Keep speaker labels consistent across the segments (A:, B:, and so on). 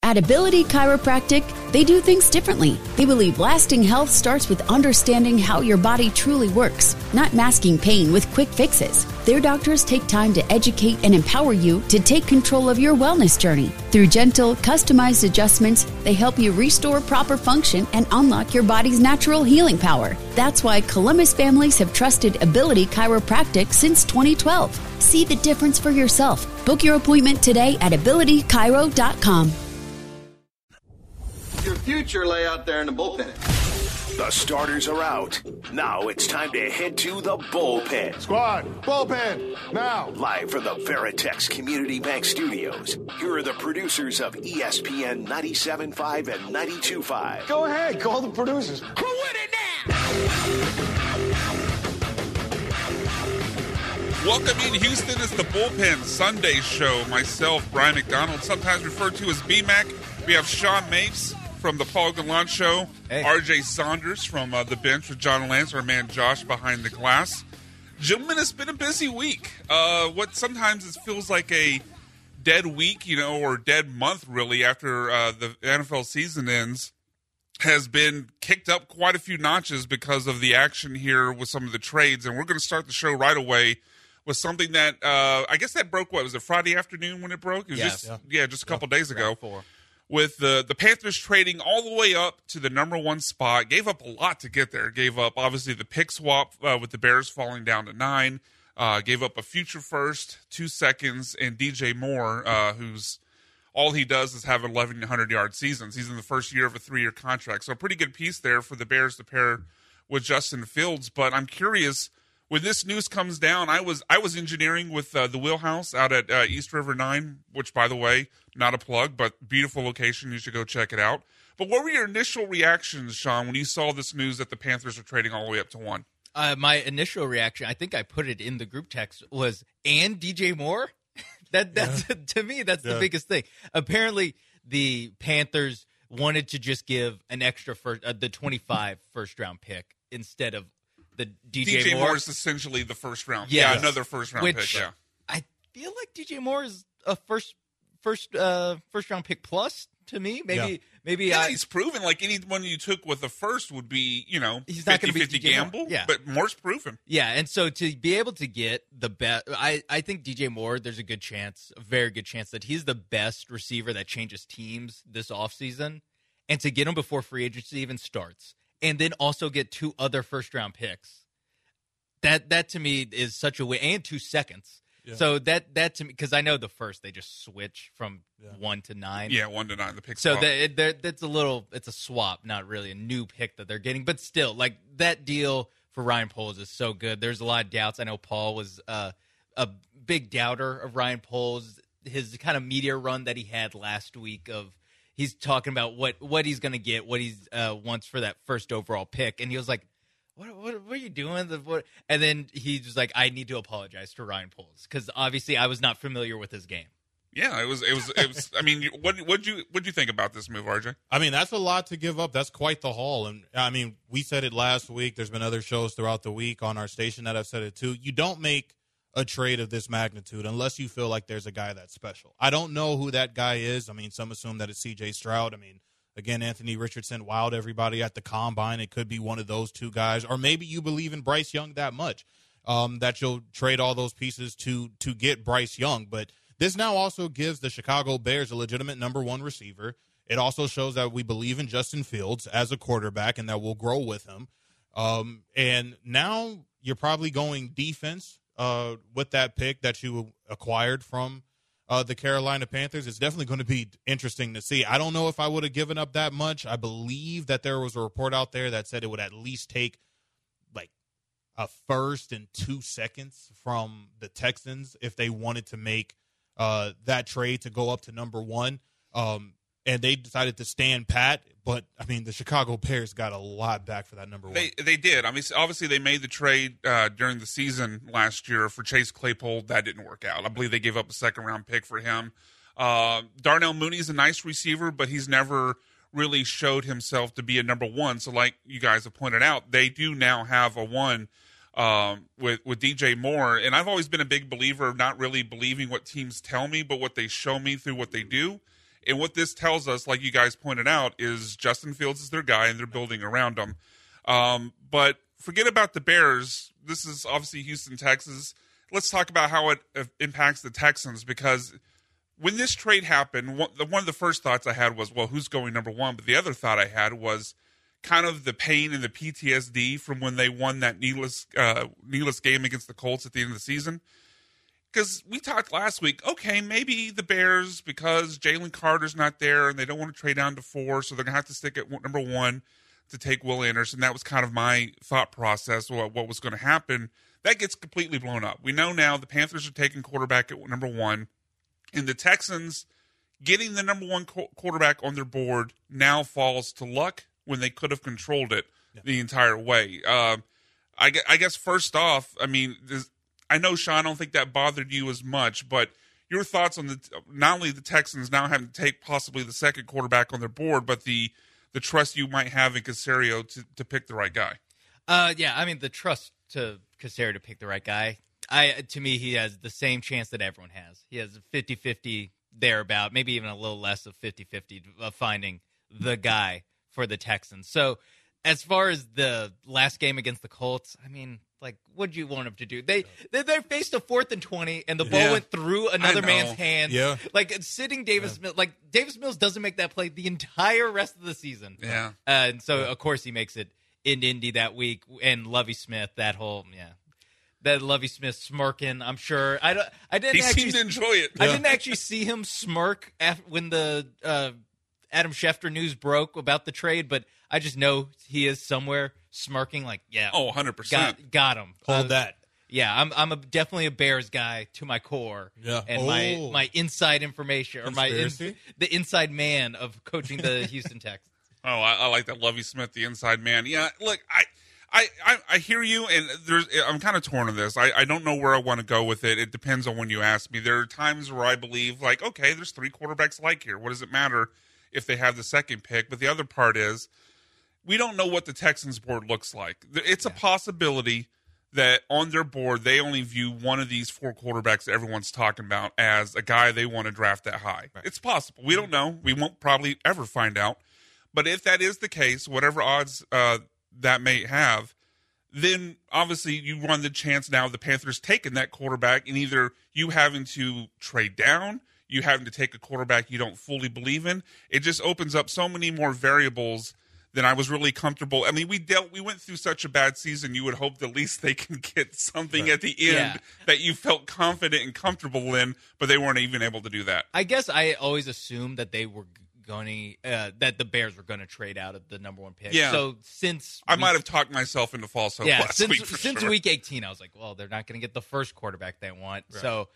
A: At Ability Chiropractic, they do things differently. They believe lasting health starts with understanding how your body truly works, not masking pain with quick fixes. Their doctors take time to educate and empower you to take control of your wellness journey. Through gentle, customized adjustments, they help you restore proper function and unlock your body's natural healing power. That's why Columbus families have trusted Ability Chiropractic since 2012. See the difference for yourself. Book your appointment today at abilitychiro.com.
B: Your future lay out there in the bullpen.
C: The starters are out. Now it's time to head to the bullpen.
D: Squad, bullpen, now.
C: Live from the Veritex Community Bank Studios, here are the producers of ESPN 97.5 and 92.5.
D: Go ahead, call the producers.
C: Who with it now?
E: Welcome in Houston is the Bullpen Sunday show. Myself, Brian McDonald, sometimes referred to as BMAC. We have Sean Mapes from the Paul Gallant Show. Hey. RJ Saunders from the bench with John Lance, our man Josh behind the glass. Gentlemen, it's been a busy week. What sometimes it feels like a dead week, or dead month, really, after the NFL season ends, has been kicked up quite a few notches because of the action here with some of the trades. And we're going to start the show right away with something that, I guess that broke, was it Friday afternoon when it broke? It was just a couple days ago. With the Panthers trading all the way up to the number one spot. Gave up a lot to get there. Gave up, obviously, the pick swap with the Bears falling down to 9. Gave up a future first, 2 seconds, and DJ Moore, who's all he does is have 1,100-yard seasons. He's in the first year of a 3-year contract. So a pretty good piece there for the Bears to pair with Justin Fields. But I'm curious, when this news comes down, I was engineering with the Wheelhouse out at East River 9, which, by the way, not a plug, but beautiful location. You should go check it out. But what were your initial reactions, Sean, when you saw this news that the Panthers are trading all the way up to 1?
F: My initial reaction, I think I put it in the group text, was, and DJ Moore? That's to me, that's the biggest thing. Apparently, the Panthers wanted to just give an extra the 25 first-round pick instead of the DJ
E: Moore is essentially the first round. Yeah, another first round pick. Yeah,
F: I feel like DJ Moore is a first round pick plus to me. Maybe
E: he's proven like anyone you took with the first would be,
F: he's not going to be
E: 50-50 gamble.
F: Moore. Yeah,
E: but Moore's proven.
F: Yeah, and so to be able to get the best, I think DJ Moore, there's a very good chance that he's the best receiver that changes teams this offseason, and to get him before free agency even starts. And then also get 2 other first-round picks. That to me is such a way, and 2 seconds. Yeah. So that to me, because I know the first they just switch from 1 to 9.
E: Yeah, 1 to 9. The pick.
F: So that's it's a swap, not really a new pick that they're getting, but still, like that deal for Ryan Poles is so good. There's a lot of doubts. I know Paul was a big doubter of Ryan Poles. His kind of media run that he had last week of. He's talking about what he's going to get, what he wants for that first overall pick. And he was like, what are you doing? And then he's just like, I need to apologize to Ryan Poles because obviously I was not familiar with his game.
E: Yeah, it was. I mean, what'd you think about this move, RJ?
G: I mean, that's a lot to give up. That's quite the haul. And I mean, we said it last week. There's been other shows throughout the week on our station that have said it too. You don't make a trade of this magnitude unless you feel like there's a guy that's special. I don't know who that guy is. I mean, some assume that it's C.J. Stroud. I mean, again, Anthony Richardson wowed everybody at the Combine. It could be one of those 2 guys. Or maybe you believe in Bryce Young that much that you'll trade all those pieces to get Bryce Young. But this now also gives the Chicago Bears a legitimate number 1 receiver. It also shows that we believe in Justin Fields as a quarterback and that we'll grow with him. And now you're probably going defense. With that pick that you acquired from the Carolina Panthers, it's definitely going to be interesting to see. I don't know if I would have given up that much. I believe that there was a report out there that said it would at least take like a first and 2 seconds from the Texans if they wanted to make that trade to go up to number 1. And they decided to stand pat. But, I mean, the Chicago Bears got a lot back for that number 1.
E: They did. I mean, obviously they made the trade during the season last year for Chase Claypool. That didn't work out. I believe they gave up a second-round pick for him. Darnell Mooney's a nice receiver, but he's never really showed himself to be a number 1. So like you guys have pointed out, they do now have a 1 with DJ Moore. And I've always been a big believer of not really believing what teams tell me, but what they show me through what they do. And what this tells us, like you guys pointed out, is Justin Fields is their guy, and they're building around him. But forget about the Bears. This is obviously Houston, Texas. Let's talk about how it impacts the Texans, because when this trade happened, one of the first thoughts I had was, well, who's going number one? But the other thought I had was kind of the pain and the PTSD from when they won that needless game against the Colts at the end of the season. Because we talked last week, okay, maybe the Bears, because Jalen Carter's not there and they don't want to trade down to 4, so they're going to have to stick at number 1 to take Will Anderson. That was kind of my thought process, what was going to happen. That gets completely blown up. We know now the Panthers are taking quarterback at number 1, and the Texans getting the number 1 quarterback on their board now falls to luck when they could have controlled it the entire way. I guess first off, I mean, I know, Sean, I don't think that bothered you as much, but your thoughts on not only the Texans now having to take possibly the second quarterback on their board, but the trust you might have in Caserio to pick the right guy.
F: Yeah, I mean, the trust to Caserio to pick the right guy, to me, he has the same chance that everyone has. He has a 50-50 thereabout, maybe even a little less of 50-50 of finding the guy for the Texans. So as far as the last game against the Colts, I mean, like, what do you want them to do? They faced a 4th and 20, and the ball went through another man's hands. Yeah. Like, sitting Davis Mills, like, Davis Mills doesn't make that play the entire rest of the season.
E: Yeah.
F: And so, of course, he makes it in Indy that week, and Lovie Smith, that Lovie Smith smirking, I'm sure. I didn't.
E: He
F: actually
E: seemed to enjoy it.
F: I didn't actually see him smirk when the Adam Schefter news broke about the trade, but I just know he is somewhere smirking, like, yeah.
E: Oh, 100%.
F: Got him.
G: Hold that.
F: Yeah, I'm definitely a Bears guy to my core.
G: Yeah.
F: And my inside information, or the inside man of coaching the Houston Texans.
E: Oh, I like that, Lovie Smith, the inside man. Yeah, look, I hear you, and I'm kind of torn on this. I don't know where I want to go with it. It depends on when you ask me. There are times where I believe, like, okay, there's 3 quarterbacks like here. What does it matter if they have the second pick? But the other part is, we don't know what the Texans board looks like. It's a possibility that on their board, they only view one of these 4 quarterbacks that everyone's talking about as a guy they want to draft that high. Right. It's possible. We don't know. We won't probably ever find out. But if that is the case, whatever odds that may have, then obviously you run the chance now of the Panthers taking that quarterback, and either you having to trade down, you having to take a quarterback you don't fully believe in. It just opens up so many more variables than I was really comfortable. I mean, we went through such a bad season, you would hope at least they can get something at the end that you felt confident and comfortable in, but they weren't even able to do that.
F: I guess I always assumed that they were going that the Bears were going to trade out of the number 1 pick.
E: Yeah.
F: So
E: I might have talked myself into false hope last week.
F: Since week 18, I was like, well, they're not going to get the first quarterback they want. Right. So,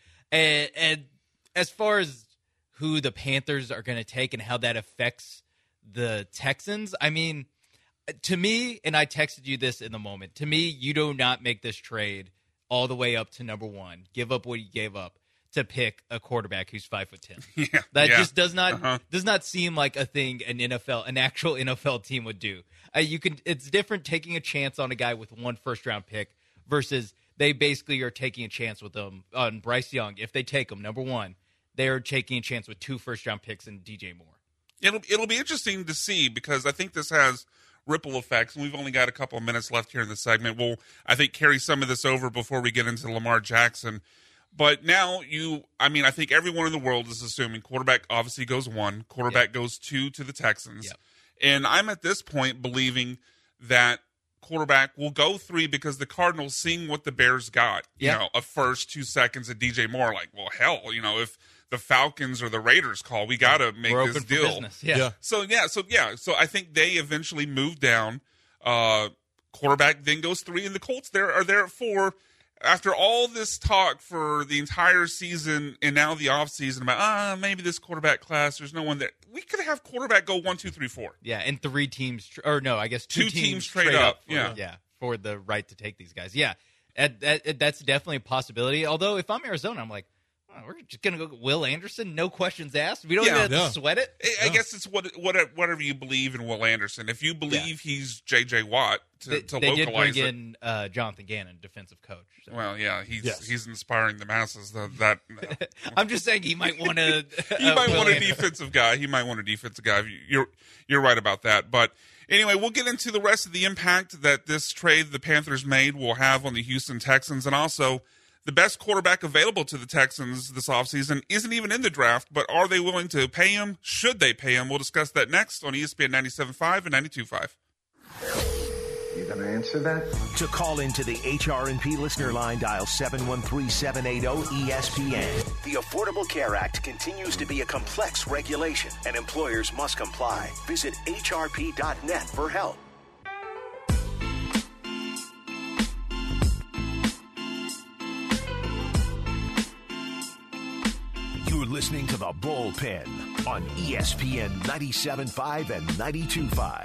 F: and as far as who the Panthers are going to take and how that affects the Texans, I mean, to me, and I texted you this in the moment, to me, you do not make this trade all the way up to number 1, give up what you gave up to pick a quarterback who's 5'10".
E: Yeah,
F: that just does not seem like a thing an actual NFL team would do. It's different taking a chance on a guy with 1 first-round pick versus they basically are taking a chance with them on Bryce Young. If they take him, number 1, they are taking a chance with 2 first-round picks and DJ Moore.
E: It'll be interesting to see, because I think this has ripple effects, and we've only got a couple of minutes left here in the segment. We'll, I think, carry some of this over before we get into Lamar Jackson. But now I think everyone in the world is assuming quarterback obviously goes 1, quarterback goes 2 to the Texans. Yep. And I'm at this point believing that quarterback will go 3 because the Cardinals, seeing what the Bears got, a first, 2 seconds, and DJ Moore, like, well, hell, if the Falcons or the Raiders call, we got to make this deal.
F: Yeah.
E: So I think they eventually move down. Quarterback then goes 3, and the Colts are there at 4. After all this talk for the entire season and now the offseason about maybe this quarterback class, there's no one there. We could have quarterback go 1, 2, 3, 4.
F: Yeah, and 3 teams, or no, I guess 2
E: teams trade up.
F: For the right to take these guys. Yeah, that's definitely a possibility. Although if I'm Arizona, I'm like, we're just going to go Will Anderson, no questions asked. We don't even have to sweat it.
E: I guess it's whatever you believe in Will Anderson. If you believe he's J.J. Watt to
F: they
E: localize
F: did bring
E: it.
F: in Jonathan Gannon, defensive coach. So.
E: Well, yeah, he's inspiring the masses. That
F: I'm just saying he might want to.
E: He might want a defensive guy. You're right about that. But anyway, we'll get into the rest of the impact that this trade the Panthers made will have on the Houston Texans, and also the best quarterback available to the Texans this offseason isn't even in the draft, but are they willing to pay him? Should they pay him? We'll discuss that next on ESPN 97.5 and 92.5.
B: You gonna answer that?
C: To call into the HRNP listener line, dial 713-780-ESPN. The Affordable Care Act continues to be a complex regulation, and employers must comply. Visit hrp.net for help. You're listening to The Bullpen on ESPN 97.5 and 92.5.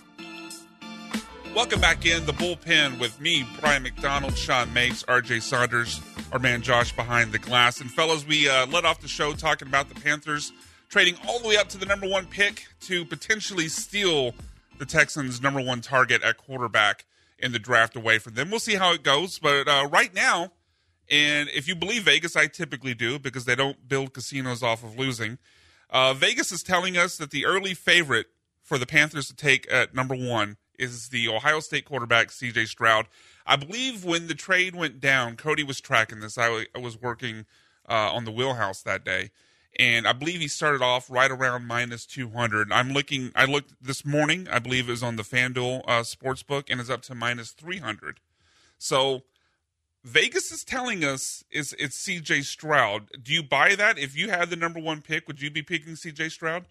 E: Welcome back in The Bullpen with me, Brian McDonald, Sean Mapes, RJ Saunders, our man Josh behind the glass. And fellas, we led off the show talking about the Panthers trading all the way up to the number one pick to potentially steal the Texans' number one target at quarterback in the draft away from them. We'll see how it goes. But right now, and if you believe Vegas, I typically do because they don't build casinos off of losing. Vegas is telling us that the early favorite for the Panthers to take at number one is the Ohio State quarterback, C.J. Stroud. I believe when the trade went down, Cody was tracking this. I was working on the Wheelhouse that day, and I believe he started off right around minus 200. I looked this morning. I believe it was on the FanDuel Sportsbook, and it's up to minus 300. So Vegas is telling us it's C.J. Stroud. Do you buy that? If you had the number one pick, would you be picking C.J. Stroud?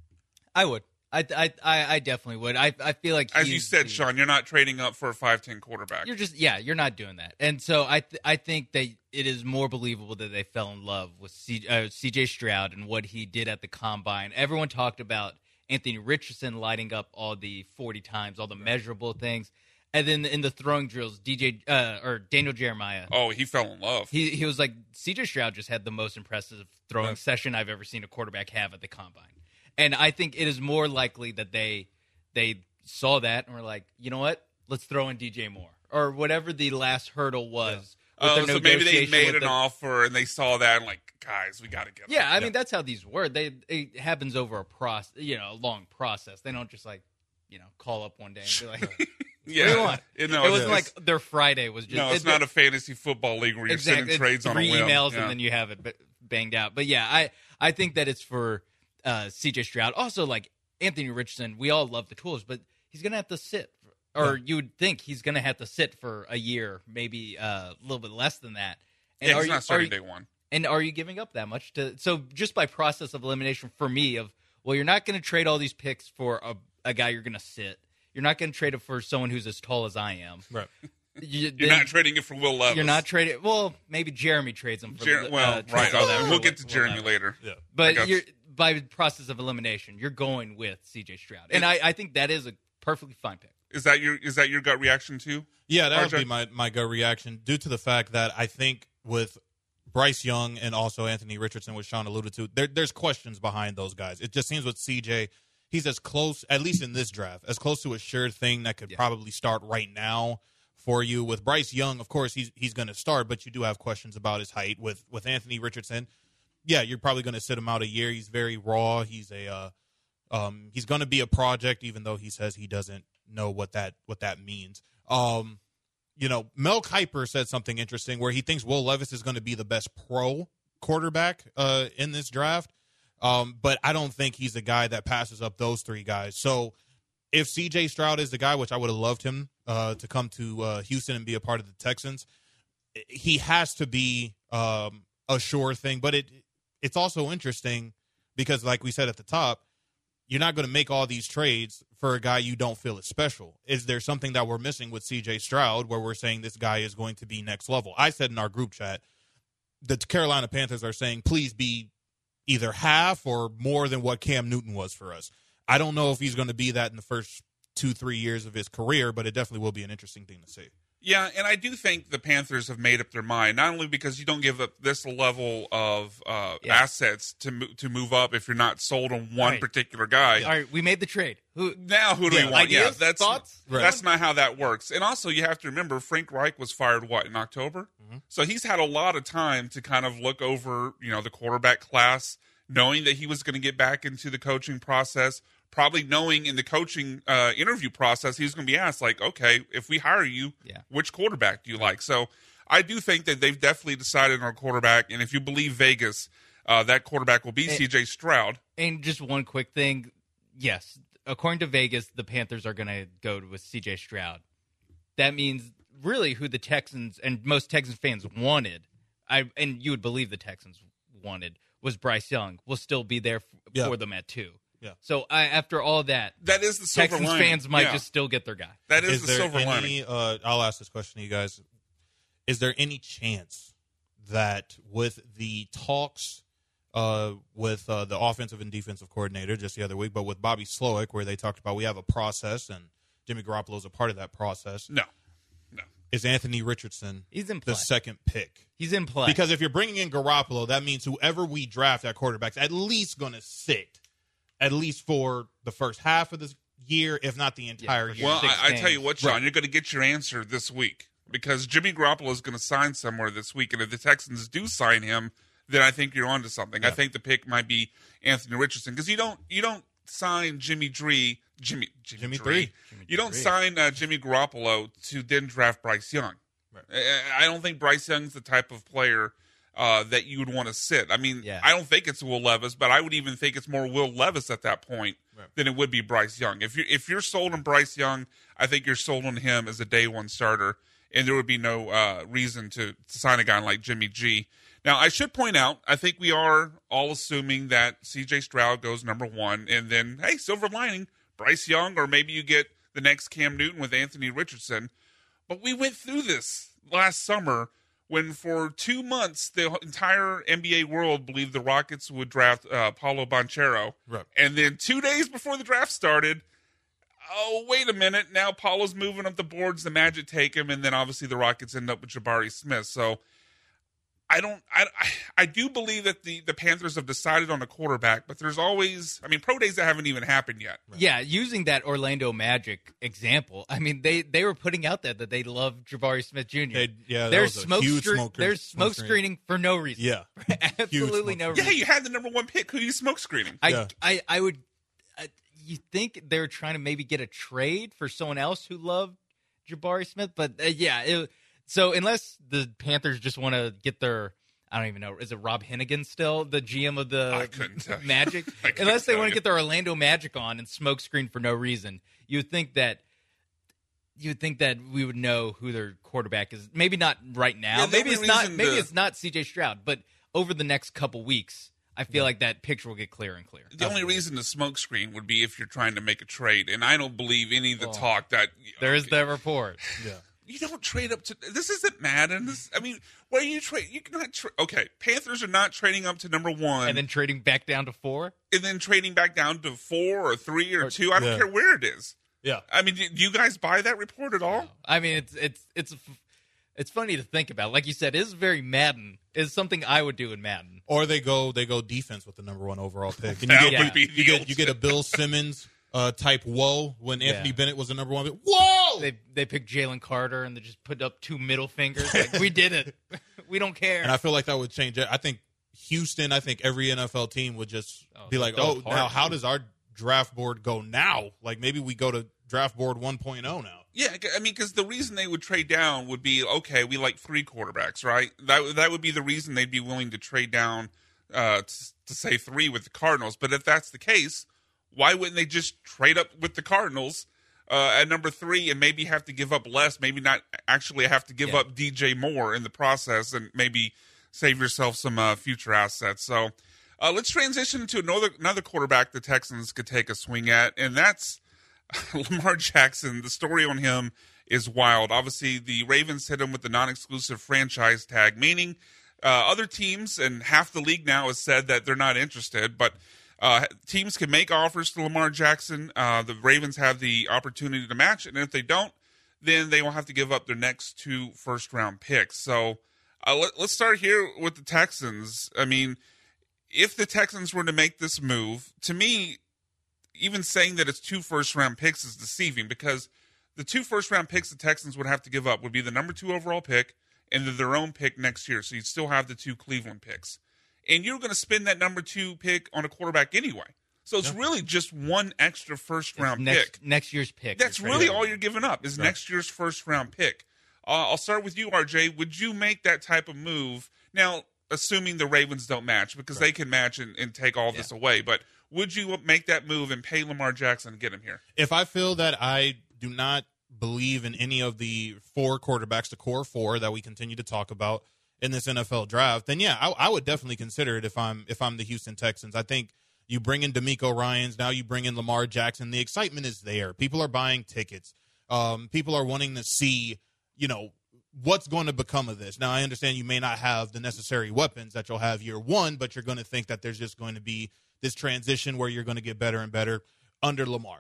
F: I would. I definitely would. I feel like,
E: as you said, Sean, you're not trading up for a 5'10" quarterback.
F: You're not doing that. And so I think that it is more believable that they fell in love with C.J. Stroud and what he did at the Combine. Everyone talked about Anthony Richardson lighting up all the 40 times, all the measurable things. And then in the throwing drills, Daniel Jeremiah.
E: Oh, he fell in love.
F: He was like, C.J. Stroud just had the most impressive throwing session I've ever seen a quarterback have at the Combine. And I think it is more likely that they saw that and were like, you know what? Let's throw in DJ Moore or whatever the last hurdle was.
E: Yeah. So maybe they made an offer and they saw that and like, guys, we got to get.
F: Yeah, I mean that's how these work. It happens over a long process. They don't just like, call up one day and be like, what do you want? It wasn't like their Friday was just.
E: No, it's not a fantasy football league where you're sending trades on a whim.
F: 3 emails and then you have it banged out. But yeah, I think that it's for C.J. Stroud. Also, like Anthony Richardson, we all love the tools, but he's going to have to sit. Or you would think he's going to have to sit for a year, maybe a little bit less than that. And
E: he's not starting day one.
F: And are you giving up that much? So just by process of elimination for me you're not going to trade all these picks for a guy you're going to sit. You're not going to trade it for someone who's as tall as I am.
G: Right.
E: You're not trading it for Will Levis.
F: You're not trading. Well, maybe Jeremy trades him for.
E: Right. We'll get to Jeremy later.
F: Yeah. But by process of elimination, you're going with C.J. Stroud, and I think that is a perfectly fine pick.
E: Is that your gut reaction too?
G: Yeah, that would be my gut reaction due to the fact that I think with Bryce Young and also Anthony Richardson, which Sean alluded to, there's questions behind those guys. It just seems with CJ, he's as close, at least in this draft, as close to a sure thing that could probably start right now for you. With Bryce Young, of course, he's going to start, but you do have questions about his height. With Anthony Richardson, yeah, you're probably going to sit him out a year. He's very raw. He's he's going to be a project, even though he says he doesn't know what that means. Mel Kiper said something interesting where he thinks Will Levis is going to be the best pro quarterback in this draft. But I don't think he's the guy that passes up those three guys. So if C.J. Stroud is the guy, which I would have loved him to come to Houston and be a part of the Texans, he has to be a sure thing. But it's also interesting because, like we said at the top, you're not going to make all these trades for a guy you don't feel is special. Is there something that we're missing with C.J. Stroud where we're saying this guy is going to be next level? I said in our group chat, the Carolina Panthers are saying, please be either half or more than what Cam Newton was for us. I don't know if he's going to be that in the first 2-3 years of his career, but it definitely will be an interesting thing to see.
E: Yeah, and I do think the Panthers have made up their mind, not only because you don't give up this level of assets to move up if you're not sold on one particular guy.
F: All right, we made the trade. Who do
E: we want?
F: Ideas? Thoughts?
E: That's not how that works. And also, you have to remember, Frank Reich was fired, in October? Mm-hmm. So he's had a lot of time to kind of look over, the quarterback class, knowing that he was going to get back into the coaching process, probably knowing in the coaching interview process, he's going to be asked, like, okay, if we hire you, which quarterback do you like? So I do think that they've definitely decided on a quarterback, and if you believe Vegas, that quarterback will be C.J. Stroud.
F: And just one quick thing, yes, according to Vegas, the Panthers are going to go with C.J. Stroud. That means really who the Texans and most Texans fans wanted, and you would believe the Texans wanted, was Bryce Young. Will still be there for them at 2. Yeah. So after all that
E: is the silver
F: Texans
E: lining.
F: fans might just still get their guy.
E: That is the silver lining.
G: I'll ask this question to you guys. Is there any chance that with the talks with the offensive and defensive coordinator just the other week, but with Bobby Slowick, where they talked about we have a process and Jimmy Garoppolo is a part of that process?
E: No.
G: Is Anthony Richardson the second pick?
F: He's in play.
G: Because if you're bringing in Garoppolo, that means whoever we draft at quarterback's at least going to sit at least for the first half of this year, if not the entire year.
E: Well, I tell you what, Sean, you're going to get your answer this week because Jimmy Garoppolo is going to sign somewhere this week, and if the Texans do sign him, then I think you're onto something. Yeah. I think the pick might be Anthony Richardson because you don't sign Jimmy Dree. You don't sign Jimmy Garoppolo to then draft Bryce Young. Right. I don't think Bryce Young's the type of player that you would want to sit. I mean, I don't think it's Will Levis, but I would even think it's more Will Levis at that point than it would be Bryce Young. If you're sold on Bryce Young, I think you're sold on him as a day one starter, and there would be no reason to sign a guy like Jimmy G. Now, I should point out, I think we are all assuming that C.J. Stroud goes number 1, and then, hey, silver lining, Bryce Young, or maybe you get the next Cam Newton with Anthony Richardson. But we went through this last summer when for 2 months the entire NBA world believed the Rockets would draft Paolo Banchero. Right. And then 2 days before the draft started, oh, wait a minute, now Paulo's moving up the boards, the Magic take him, and then obviously the Rockets end up with Jabari Smith. So I do believe that the Panthers have decided on a quarterback, but there's always, pro days that haven't even happened yet.
F: Right. Yeah, using that Orlando Magic example, they were putting out there that they love Jabari Smith Jr. There's smoke screening for no reason.
G: Yeah.
F: Absolutely no reason.
E: Yeah, you had the number 1 pick. Who are you smoke screening?
F: I would, you think they're trying to maybe get a trade for someone else who loved Jabari Smith, but so unless the Panthers just want to get their, I don't even know, is it Rob Hennigan still the GM of the Magic? Unless they want to get their Orlando Magic on and smokescreen for no reason, you would think that we would know who their quarterback is. Maybe not right now.
E: Yeah,
F: maybe it's not C.J. Stroud, but over the next couple weeks, I feel like that picture will get clearer and clearer.
E: The only reason to smokescreen would be if you're trying to make a trade, and I don't believe any of the talk that
F: there is that report.
G: Yeah.
E: You don't trade up to – this isn't Madden. Where you trade – you cannot okay, Panthers are not trading up to number 1.
F: And then trading back down to 4?
E: And then trading back down to 4 or 3 or 2. I don't care where it is.
G: Yeah.
E: Do you guys buy that report at all?
F: No. It's funny to think about. Like you said, it is very Madden. It's something I would do in Madden.
G: Or they go defense with the number 1 overall pick. And you get a Bill Simmons – type whoa when Anthony Bennett was the number 1. Whoa!
F: They picked Jalen Carter and they just put up 2 middle fingers. Like, we did it. We don't care.
G: And I feel like that would change it. I think Houston, every NFL team would just be like, now how does our draft board go now? Like maybe we go to draft board 1.0 now.
E: Yeah, because the reason they would trade down would be, okay, we like 3 quarterbacks, right? That would be the reason they'd be willing to trade down to say 3 with the Cardinals. But if that's the case, why wouldn't they just trade up with the Cardinals at number 3 and maybe have to give up less, maybe not actually have to give up DJ Moore in the process and maybe save yourself some future assets. So let's transition to another quarterback the Texans could take a swing at, and that's Lamar Jackson. The story on him is wild. Obviously, the Ravens hit him with the non-exclusive franchise tag, meaning other teams and half the league now has said that they're not interested, but teams can make offers to Lamar Jackson. The Ravens have the opportunity to match, and if they don't, then they will have to give up their next 2 first-round picks. So let's start here with the Texans. I mean, if the Texans were to make this move, to me, even saying that it's 2 first-round picks is deceiving, because the 2 first-round picks the Texans would have to give up would be the number 2 overall pick and their own pick next year. So you'd still have the 2 Cleveland picks. And you're going to spend that number 2 pick on a quarterback anyway. So it's really just 1 extra first-round pick.
F: Next year's pick.
E: That's really all you're giving up is next year's first-round pick. I'll start with you, RJ. Would you make that type of move? Now, assuming the Ravens don't match, because they can match and take all this away. But would you make that move and pay Lamar Jackson to get him here?
G: If I feel that I do not believe in any of the 4 quarterbacks, the core 4 that we continue to talk about in this NFL draft, then I would definitely consider it if I'm the Houston Texans. I think you bring in DeMeco Ryans, now you bring in Lamar Jackson. The excitement is there. People are buying tickets. People are wanting to see, what's going to become of this. Now, I understand you may not have the necessary weapons that you'll have year 1, but you're going to think that there's just going to be this transition where you're going to get better and better under Lamar.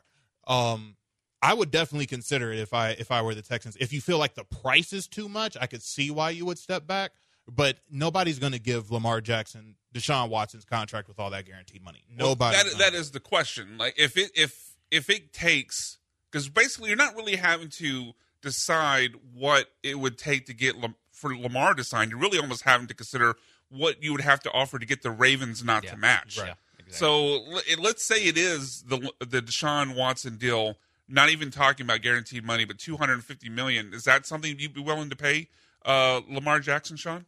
G: I would definitely consider it if I were the Texans. If you feel like the price is too much, I could see why you would step back. But nobody's going to give Lamar Jackson Deshaun Watson's contract with all that guaranteed money. Nobody.
E: That is the question. Like if it takes, because basically you're not really having to decide what it would take to get for Lamar to sign. You're really almost having to consider what you would have to offer to get the Ravens not to match.
F: Right. Exactly.
E: So let's say it is the Deshaun Watson deal. Not even talking about guaranteed money, but $250 million. Is that something you'd be willing to pay Lamar Jackson, Sean?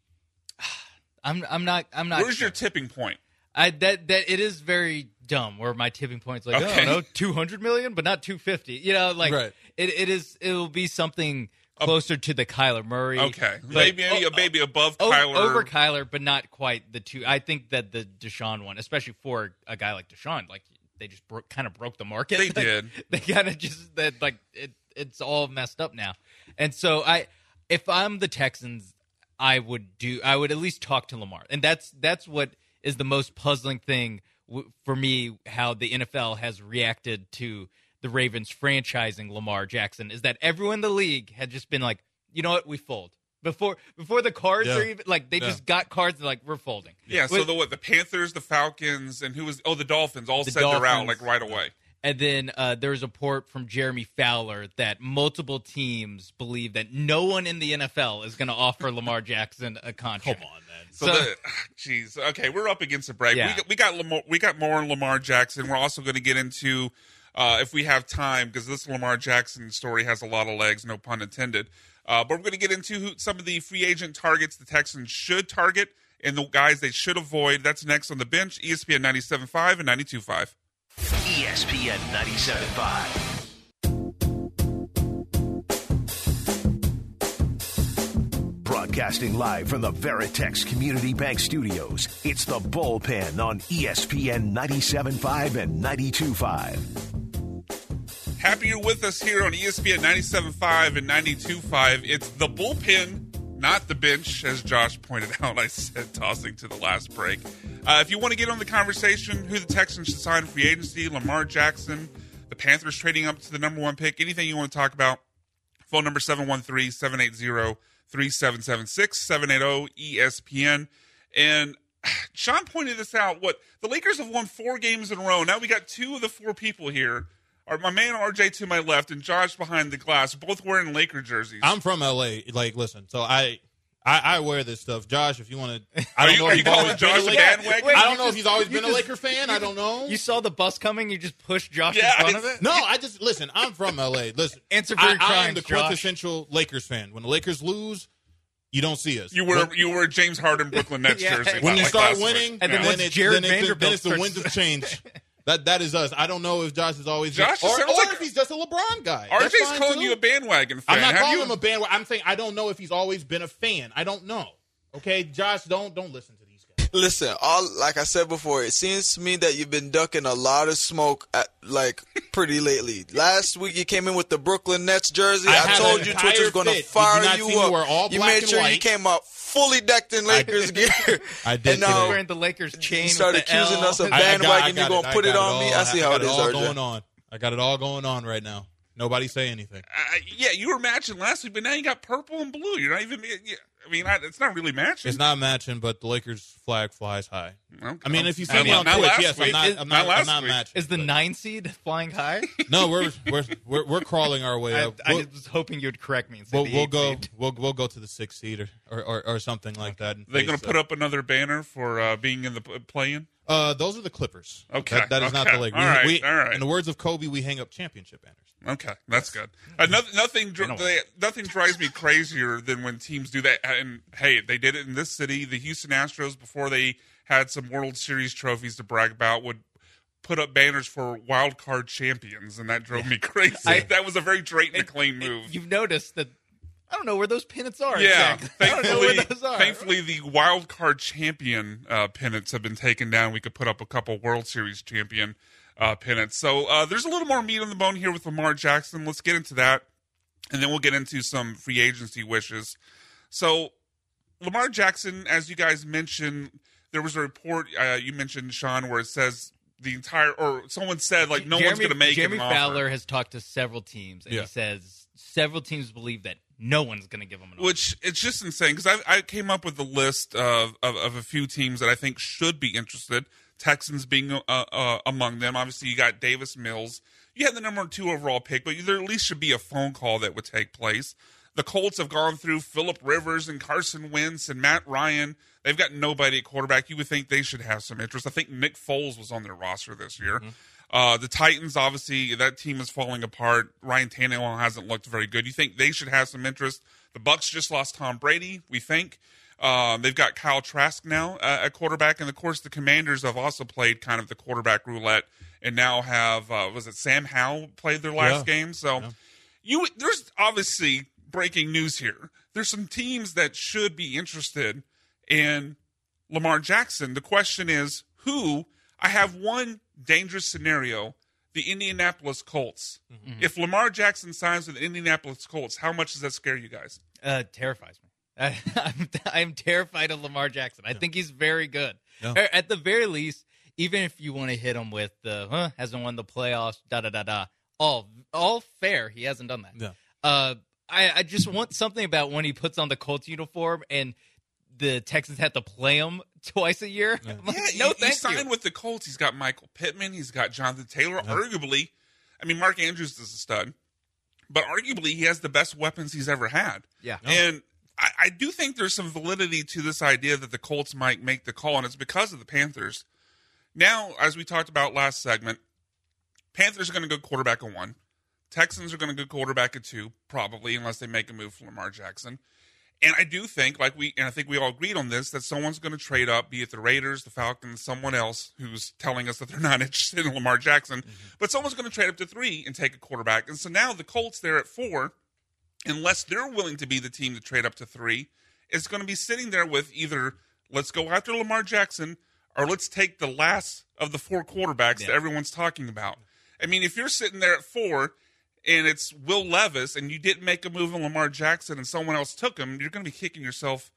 F: I'm not.
E: Where's
F: sure.
E: your tipping point?
F: That it is very dumb. Where my tipping point's like,
E: okay.
F: oh no, $200 million, but not $250.
G: Right.
F: It'll be something closer to the Kyler Murray.
E: Okay, maybe above Kyler,
F: over Kyler, but not quite the 2. I think that the Deshaun one, especially for a guy like Deshaun, like they just kind of broke the market.
E: They did.
F: They kind of just it's all messed up now. And so if I'm the Texans, I would at least talk to Lamar, and that's what is the most puzzling thing for me. How the NFL has reacted to the Ravens franchising Lamar Jackson is that everyone in the league had just been like, you know what, we fold. Before the cards are even just got cards. They're like, we're folding.
E: Yeah. So the Panthers, the Falcons, and the Dolphins all said they're out like right away.
F: And then there's a report from Jeremy Fowler that multiple teams believe that no one in the NFL is going to offer Lamar Jackson a contract.
G: Come on, man.
E: So okay, we're up against a break.
F: Yeah.
E: We got more on Lamar Jackson. We're also going to get into, if we have time, because this Lamar Jackson story has a lot of legs, no pun intended. But we're going to get into some of the free agent targets the Texans should target and the guys they should avoid. That's next on The Bench, ESPN 97.5 and 92.5.
C: ESPN 97.5. Broadcasting live from the Veritex Community Bank Studios, it's The Bullpen on ESPN 97.5 and 92.5.
E: Happy you're with us here on ESPN 97.5 and 92.5. It's The Bullpen, not The Bench, as Josh pointed out. I said tossing to the last break. If you want to get on the conversation, who the Texans should sign free agency, Lamar Jackson, the Panthers trading up to the number 1 pick, anything you want to talk about, phone number 713-780-3776, 780-ESPN. And Sean pointed this out. The Lakers have won 4 games in a row. Now we got 2 of the 4 people here. My man RJ to my left and Josh behind the glass, both wearing Laker jerseys.
G: I'm from LA. Listen, so I wear this stuff. Josh, if you want to,
E: are you calling Josh a bandwagon?
G: I don't know if he's always been a Laker fan. I don't know.
F: You saw the bus coming, you just pushed Josh in front of it?
G: No, listen, I'm from LA. Listen,
F: answer for your crimes,
G: I am the quintessential Lakers fan. When the Lakers lose, you don't see us.
E: You were James Harden Brooklyn Nets jersey.
G: When you start winning,
F: and then it's Jared Vanderbilt.
G: Then it's the winds of change. That is us. I don't know if Josh is always or if he's just a LeBron guy.
E: RJ's calling you a bandwagon fan.
G: I'm not calling him a bandwagon. I'm saying I don't know if he's always been a fan. I don't know. Okay, Josh, don't listen to these guys.
H: Listen, like I said before, it seems to me that you've been ducking a lot of smoke pretty lately. Last week you came in with the Brooklyn Nets jersey. I told you Twitch was going to fire you up. You made sure you came out fully decked in Lakers gear.
G: I did.
F: And now wearing the Lakers chain.
H: You started accusing us of bandwagon. You're going to put it on me. I see how it is, RJ.
G: I got it all going on right now. Nobody say anything.
E: Yeah, you were matching last week, but now you got purple and blue. You're not even. I mean, it's not really matching.
G: It's not matching, but the Lakers flag flies high.
E: Okay.
G: I mean, if you see me on Twitch, yes, I'm not matching.
F: Is the 9 seed flying high?
G: No, we're crawling our way up.
F: I was hoping you'd correct me and say
G: we'll go to the 6th seed or something like that.
E: They're going to put up another banner for being in the play-in?
G: Those are the Clippers.
E: Okay.
G: That is not the Lakers.
E: All right.
G: In the words of Kobe, we hang up championship banners.
E: Okay, that's good. Nothing drives me crazier than when teams do that. And hey, they did it in this city. The Houston Astros, before they had some World Series trophies to brag about, would put up banners for wild card champions, and that drove me crazy. That was a very Drayton McLean move.
F: You've noticed that. I don't know where those pennants are.
E: Yeah,
F: exactly. I don't know where those are.
E: Thankfully, the wild card champion pennants have been taken down. We could put up a couple World Series champion pennants. So there's a little more meat on the bone here with Lamar Jackson. Let's get into that, and then we'll get into some free agency wishes. So Lamar Jackson, as you guys mentioned, there was a report you mentioned, Sean, where it says someone said like one's going to make
F: Jeremy
E: him an
F: Fowler
E: offer.
F: has talked to several teams, and he says several teams believe that no one's going to give him an offer.
E: Which it's just insane because I came up with a list of a few teams that I think should be interested. Texans being among them. Obviously, you got Davis Mills. You had the number 2 overall pick, but there at least should be a phone call that would take place. The Colts have gone through Phillip Rivers and Carson Wentz and Matt Ryan. They've got nobody at quarterback. You would think they should have some interest. I think Nick Foles was on their roster this year. Mm-hmm. The Titans, obviously, that team is falling apart. Ryan Tannehill hasn't looked very good. You think they should have some interest. The Bucs just lost Tom Brady, we think. They've got Kyle Trask now at quarterback. And, of course, the Commanders have also played kind of the quarterback roulette and now have, Sam Howell played their last game? So there's obviously breaking news here. There's some teams that should be interested in Lamar Jackson. The question is, who? I have one dangerous scenario, the Indianapolis Colts. Mm-hmm. If Lamar Jackson signs with the Indianapolis Colts, how much does that scare you guys?
F: Terrifies me. I'm terrified of Lamar Jackson. I think he's very good. Yeah. At the very least, even if you want to hit him with the hasn't won the playoffs, all fair. He hasn't done that. Yeah. I just want something about when he puts on the Colts uniform and the Texans have to play him twice a year. Yeah.
E: He signed with the Colts. He's got Michael Pittman. He's got Jonathan Taylor. Yeah. Arguably, I mean, Mark Andrews is a stud, but arguably he has the best weapons he's ever had.
F: Yeah.
E: And I do think there's some validity to this idea that the Colts might make the call, and it's because of the Panthers. Now, as we talked about last segment, Panthers are going to go quarterback at 1. Texans are going to go quarterback at 2, probably, unless they make a move for Lamar Jackson. And I do think, I think we all agreed on this, that someone's going to trade up, be it the Raiders, the Falcons, someone else who's telling us that they're not interested in Lamar Jackson. Mm-hmm. But someone's going to trade up to 3 and take a quarterback. And so now the Colts, they're at 4. Unless they're willing to be the team to trade up to 3, it's going to be sitting there with either let's go after Lamar Jackson or let's take the last of the 4 quarterbacks that everyone's talking about. I mean, if you're sitting there at 4 and it's Will Levis and you didn't make a move on Lamar Jackson and someone else took him, you're going to be kicking yourself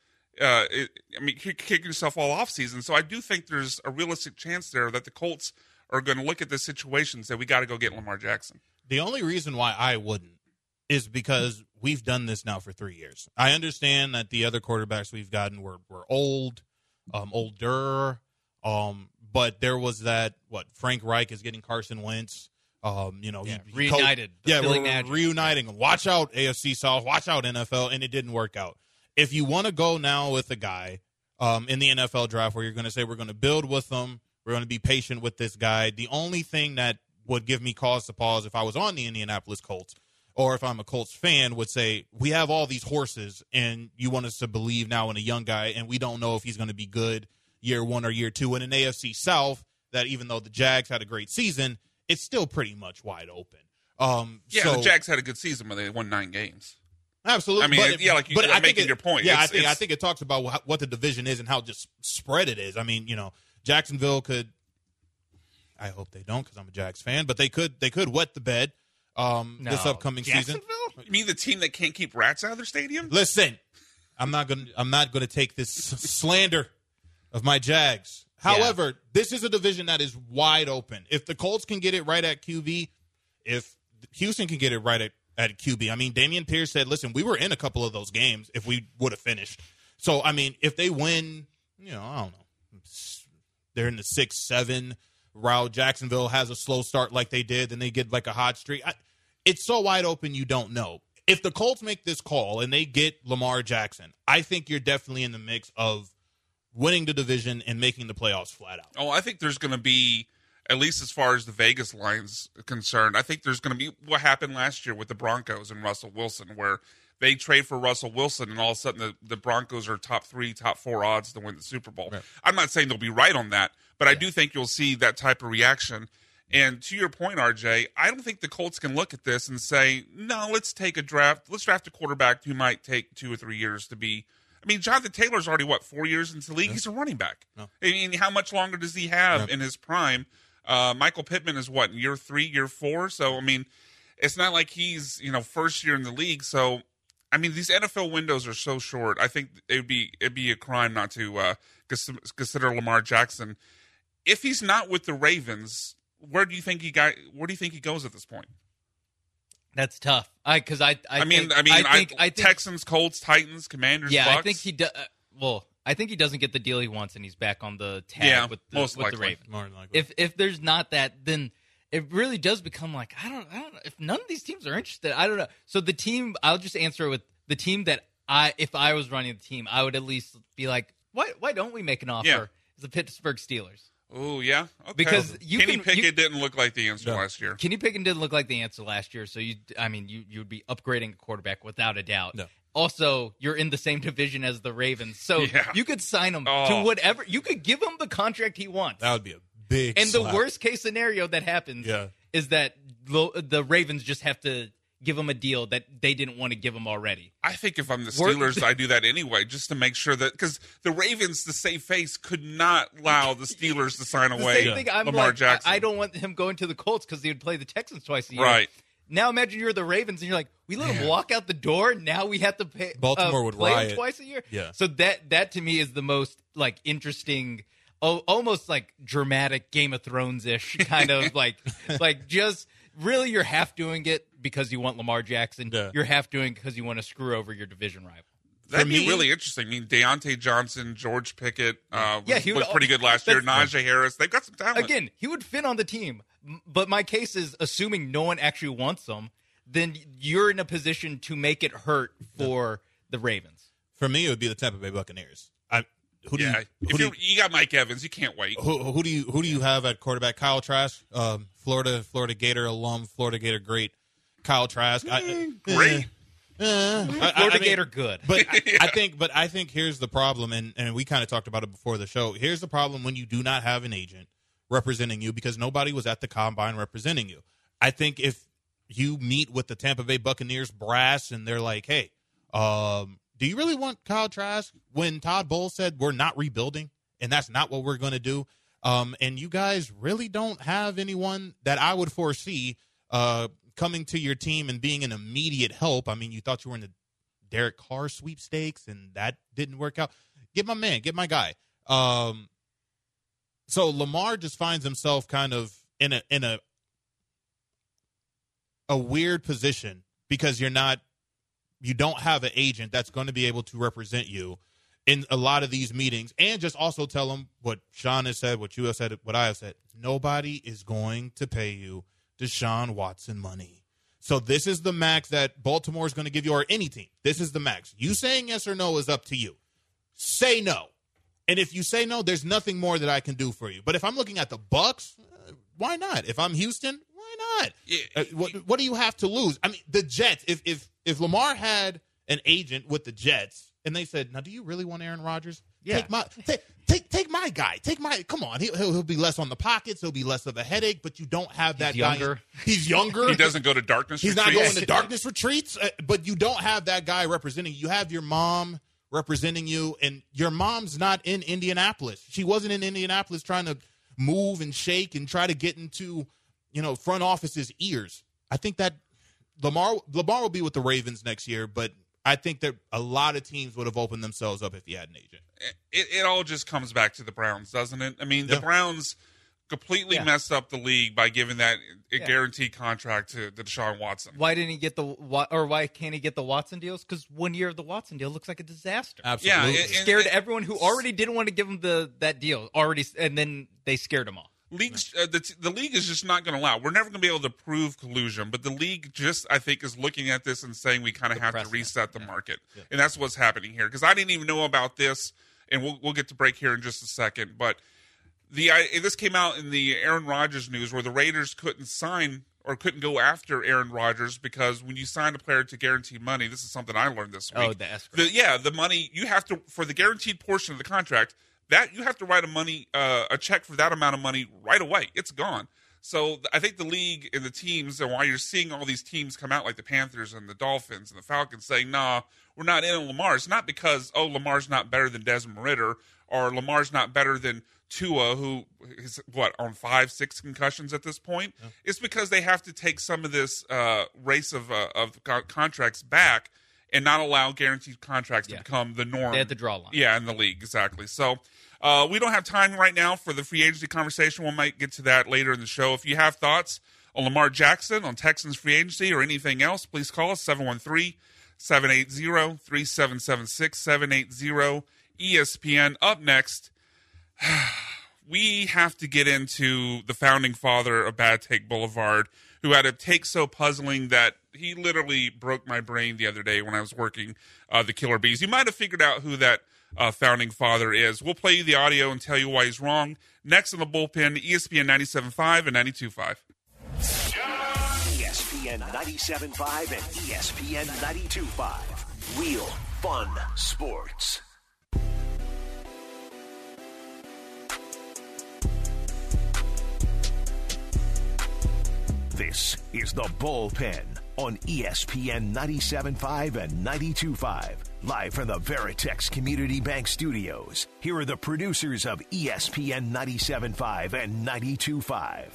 E: kicking yourself all offseason. So I do think there's a realistic chance there that the Colts are going to look at this situation and say, we got to go get Lamar Jackson.
G: The only reason why I wouldn't is because we've done this now for 3 years. I understand that the other quarterbacks we've gotten were old, older, but there was that, Frank Reich is getting Carson Wentz.
F: Reunited.
G: We're reuniting. Watch out, AFC South. Watch out, NFL. And it didn't work out. If you want to go now with a guy in the NFL draft where you're going to say we're going to build with them, we're going to be patient with this guy, the only thing that would give me cause to pause if I was on the Indianapolis Colts or if I'm a Colts fan would say, we have all these horses and you want us to believe now in a young guy and we don't know if he's going to be good year 1 or year 2. In an AFC South, that even though the Jags had a great season, it's still pretty much wide open.
E: The Jags had a good season when they won 9 games.
G: Absolutely.
E: I mean, you're making your point.
G: Yeah, I think it talks about what the division is and how just spread it is. I mean, Jacksonville could, I hope they don't because I'm a Jags fan, but they could wet the bed this upcoming season.
E: You mean the team that can't keep rats out of their stadium?
G: Listen, I'm not gonna take this slander of my Jags. However, this is a division that is wide open. If the Colts can get it right at QB, if Houston can get it right at QB. I mean, Dameon Pierce said, listen, we were in a couple of those games if we would have finished. So, I mean, if they win, I don't know, they're in the 6-7 route. Jacksonville has a slow start like they did, then they get like a hot streak. It's so wide open you don't know. If the Colts make this call and they get Lamar Jackson, I think you're definitely in the mix of winning the division and making the playoffs flat out.
E: Oh, I think there's going to be, at least as far as the Vegas line's concerned, I think there's going to be what happened last year with the Broncos and Russell Wilson, where they trade for Russell Wilson and all of a sudden the Broncos are top 3, top 4 odds to win the Super Bowl. Right. I'm not saying they'll be right on that, but I do think you'll see that type of reaction. And to your point, RJ, I don't think the Colts can look at this and say, no, let's take a draft. Let's draft a quarterback who might take 2 or 3 years to be. I mean, Jonathan Taylor's already, 4 years into the league? Yeah. He's a running back. No. I mean, how much longer does he have in his prime? Michael Pittman is in year 3, year 4? So, I mean, it's not like he's, first year in the league. So, I mean, these NFL windows are so short. I think it'd be a crime not to consider Lamar Jackson. If he's not with the Ravens, where do you think he goes at this point?
F: That's tough. I think
E: Texans, Colts, Titans, Commanders,
F: yeah,
E: Bucks.
F: I think he does. I think he doesn't get the deal he wants, and he's back on the tag with the Ravens.
G: More than likely.
F: If there's not that, then it really does become like I don't know if none of these teams are interested. I don't know. So the team, I'll just answer with the team that if I was running the team, I would at least be like, why don't we make an offer? Yeah. The Pittsburgh Steelers.
E: Oh, yeah? Okay.
F: Because
E: Kenny Pickett didn't look like the answer last year.
F: Kenny Pickett didn't look like the answer last year, so you would be upgrading a quarterback without a doubt. No. Also, you're in the same division as the Ravens, so you could sign him to whatever. You could give him the contract he wants.
G: That would be a big
F: And slap. The worst-case scenario that happens is that the Ravens just have to give him a deal that they didn't want to give him already.
E: I think if I'm the Steelers, I do that anyway, just to make sure that, because the Ravens, to save face, could not allow the Steelers to sign away Lamar Jackson.
F: I don't want him going to the Colts because he would play the Texans twice a year.
E: Right.
F: Now imagine you're the Ravens and you're like, we let him walk out the door. Now we have to pay.
G: Baltimore would
F: play
G: riot.
F: Him twice a year.
G: Yeah.
F: So that to me is the most interesting, almost like dramatic Game of Thrones-ish kind of like just really you're half doing it because you want Lamar Jackson. Yeah. You're half doing it because you want to screw over your division rival.
E: That'd be really interesting. I mean, Deontay Johnson, George Pickett he looked pretty good last year. Najee Harris, they've got some talent.
F: Again, he would fit on the team. But my case is, assuming no one actually wants him, then you're in a position to make it hurt for the Ravens.
G: For me, it would be the Tampa Bay Buccaneers.
E: You got Mike Evans, you can't wait.
G: Who do you have at quarterback? Kyle Trask, Florida Gator alum, Florida Gator great. Kyle Trask,
E: great.
F: Florida Gator good.
G: But I think here's the problem, and we kind of talked about it before the show. Here's the problem when you do not have an agent representing you because nobody was at the combine representing you. I think if you meet with the Tampa Bay Buccaneers brass and they're like, hey, do you really want Kyle Trask? When Todd Bowles said we're not rebuilding and that's not what we're going to do, and you guys really don't have anyone that I would foresee coming to your team and being an immediate help. I mean, you thought you were in the Derek Carr sweepstakes and that didn't work out. Get my guy. So Lamar just finds himself kind of in a weird position because you don't have an agent that's going to be able to represent you in a lot of these meetings, and just also tell them what Sean has said, what you have said, what I have said. Nobody is going to pay you Deshaun Watson money. So this is the max that Baltimore is going to give you, or any team. This is the max. You saying yes or no is up to you. Say no. And if you say no, there's nothing more that I can do for you. But if I'm looking at the Bucks, why not? If I'm Houston, why not? Yeah. What do you have to lose? I mean, the Jets, if Lamar had an agent with the Jets and they said, now, do you really want Aaron Rodgers? Yeah. Take my guy. Come on. He'll be less on the pockets. He'll be less of a headache, but you don't have that guy. He's younger.
E: He doesn't go to darkness retreats.
G: He's not going to darkness retreats, but you don't have that guy representing you. You have your mom representing you, and your mom's not in Indianapolis. She wasn't in Indianapolis trying to move and shake and try to get into, front office's ears. I think that Lamar will be with the Ravens next year, but I think that a lot of teams would have opened themselves up if he had an agent.
E: It all just comes back to the Browns, doesn't it? I mean, the Browns completely messed up the league by giving that guaranteed contract to Deshaun Watson.
F: Why didn't he get why can't he get the Watson deals? Because 1 year of the Watson deal looks like a disaster.
G: Absolutely.
F: Yeah, it scared everyone who already didn't want to give him that deal and then they scared him off.
E: The league is just not going to allow. We're never going to be able to prove collusion, but the league just, I think, is looking at this and saying we kind of have to reset the market, and that's what's happening here. Because I didn't even know about this, and we'll get to break here in just a second. But this came out in the Aaron Rodgers news, where the Raiders couldn't sign or couldn't go after Aaron Rodgers because when you sign a player to guaranteed money, this is something I learned this week.
F: Oh, the escrow.
E: The money you have to for the guaranteed portion of the contract. That you have to write a check for that amount of money right away. It's gone. So I think the league and the teams, and why you're seeing all these teams come out like the Panthers and the Dolphins and the Falcons saying, nah, we're not in on Lamar. It's not because, Lamar's not better than Desmond Ridder or Lamar's not better than Tua, who is, on 5-6 concussions at this point. Yeah. It's because they have to take some of this race of contracts back and not allow guaranteed contracts to become the norm.
F: They had to draw a line.
E: Yeah, in the league, exactly. So we don't have time right now for the free agency conversation. We might get to that later in the show. If you have thoughts on Lamar Jackson, on Texans free agency, or anything else, please call us, 713-780-3776, 780-ESPN. Up next, we have to get into the founding father of Bad Take Boulevard, who had a take so puzzling that he literally broke my brain the other day when I was working the Killer Bees. You might have figured out who that founding father is. We'll play you the audio and tell you why he's wrong. Next on the Bullpen, ESPN 97.5 and 92.5.
C: ESPN 97.5 and ESPN 92.5. Real fun sports. This is the Bullpen on ESPN 97.5 and 92.5. Live from the Veritex Community Bank Studios. Here are the producers of ESPN 97.5 and 92.5.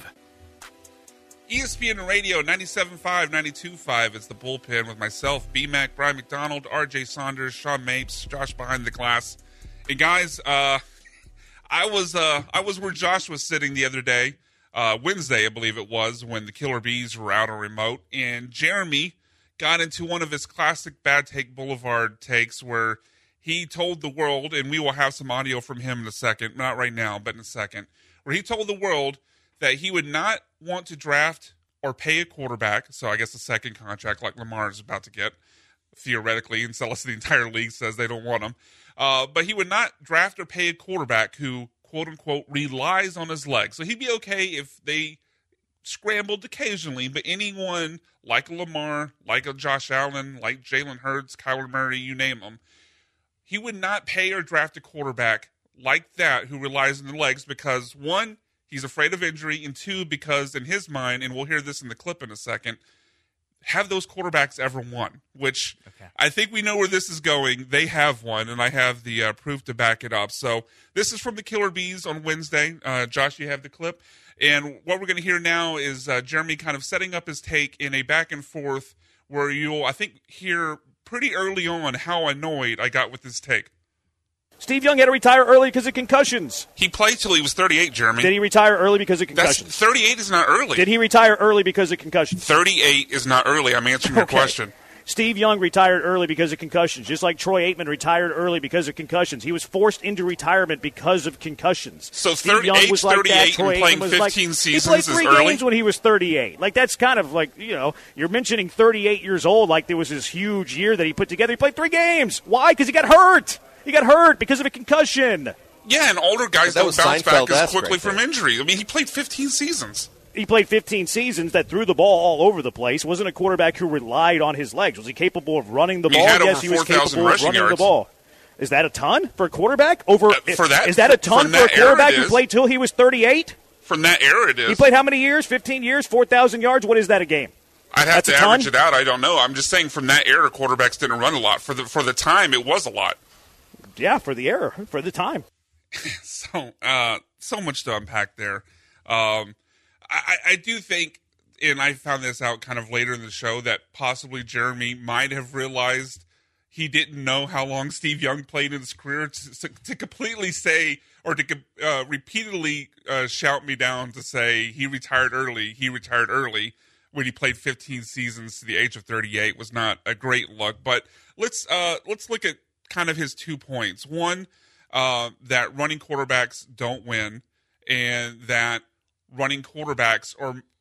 E: ESPN Radio 97.5, 92.5 is the Bullpen with myself, B-Mac, Brian McDonald, RJ Saunders, Sean Mapes, Josh behind the glass. And guys, I was where Josh was sitting the other day. Wednesday, I believe it was, when the Killer Bees were out on remote, and Jeremy got into one of his classic Bad Take Boulevard takes where he told the world, and we will have some audio from him in a second, not right now, but in a second, where he told the world that he would not want to draft or pay a quarterback, so I guess a second contract like Lamar is about to get, theoretically, unless the entire league says they don't want him, but he would not draft or pay a quarterback who quote-unquote, relies on his legs. So he'd be okay if they scrambled occasionally, but anyone like a Lamar, like a Josh Allen, like Jalen Hurts, Kyler Murray, you name them, he would not pay or draft a quarterback like that who relies on the legs because, one, he's afraid of injury, and two, because in his mind, and we'll hear this in the clip in a second, have those quarterbacks ever won? Which I think we know where this is going. They have won, and I have the proof to back it up. So this is from the Killer Bees on Wednesday. Josh, you have the clip. And what we're going to hear now is Jeremy kind of setting up his take in a back and forth where you'll, I think, hear pretty early on how annoyed I got with this take.
I: Steve Young had to retire early because of concussions.
E: He played till he was 38, Jeremy.
I: Did he retire early because of concussions?
E: 38 is not early.
I: Did he retire early because of concussions?
E: 38 is not early. I'm answering your question.
I: Steve Young retired early because of concussions, just like Troy Aikman retired early because of concussions. He was forced into retirement because of concussions.
E: So 38, was like 38 that. Troy and playing Aikman was 15 seasons
I: he played 3
E: is early?
I: games when he was 38. Like, that's kind of like, you're mentioning 38 years old like there was this huge year that he put together. He played 3 games. Why? Because he got hurt. He got hurt because of a concussion.
E: Yeah, and older guys don't bounce back as quickly from injury. I mean, he played 15 seasons.
I: He played 15 seasons that threw the ball all over the place. Wasn't a quarterback who relied on his legs. Was he capable of running the ball?
E: Yes,
I: he was capable of running
E: yards.
I: The ball. Is that a ton for a quarterback? Is that a ton for a
E: quarterback
I: who played till he was 38?
E: From that era, it is.
I: He played how many years? 15 years, 4,000 yards? What is that a game?
E: I'd have to average it out. I don't know. I'm just saying from that era, quarterbacks didn't run a lot. For the time, it was a lot.
I: Yeah, for the era, for the time.
E: So much to unpack there. I do think, and I found this out kind of later in the show, that possibly Jeremy might have realized he didn't know how long Steve Young played in his career to completely say or to repeatedly shout me down to say he retired early when he played 15 seasons to the age of 38 was not a great look. But let's look at kind of his 2 points. One, that running quarterbacks don't win, and that running quarterbacks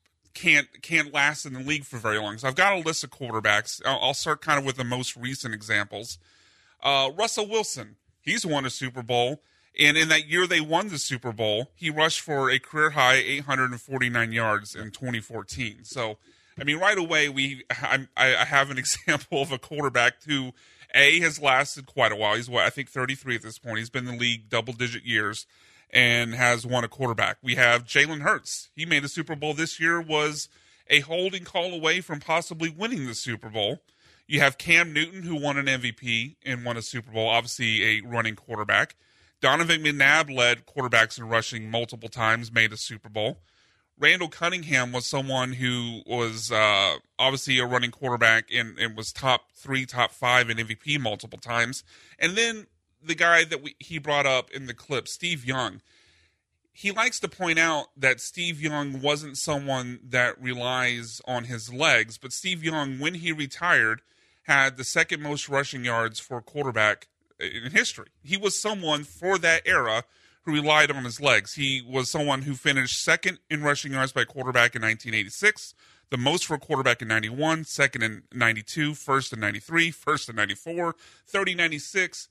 E: can't last in the league for very long. So I've got a list of quarterbacks. I'll start kind of with the most recent examples. Russell Wilson, he's won a Super Bowl, and in that year they won the Super Bowl, he rushed for a career-high 849 yards in 2014. So, I mean, right away, I have an example of a quarterback who, A, has lasted quite a while. He's, I think 33 at this point. He's been in the league double-digit years and has won a quarterback. We have Jalen Hurts. He made a Super Bowl this year, was a holding call away from possibly winning the Super Bowl. You have Cam Newton, who won an MVP and won a Super Bowl, obviously a running quarterback. Donovan McNabb led quarterbacks in rushing multiple times, made a Super Bowl. Randall Cunningham was someone who was obviously a running quarterback and was top 3, top 5 in MVP multiple times. And then the guy that he brought up in the clip, Steve Young, he likes to point out that Steve Young wasn't someone that relies on his legs, but Steve Young, when he retired, had the second most rushing yards for a quarterback in history. He was someone for that era who relied on his legs. He was someone who finished second in rushing yards by quarterback in 1986, the most for a quarterback in 91, second in 92, first in 93, first in 94, third in 96.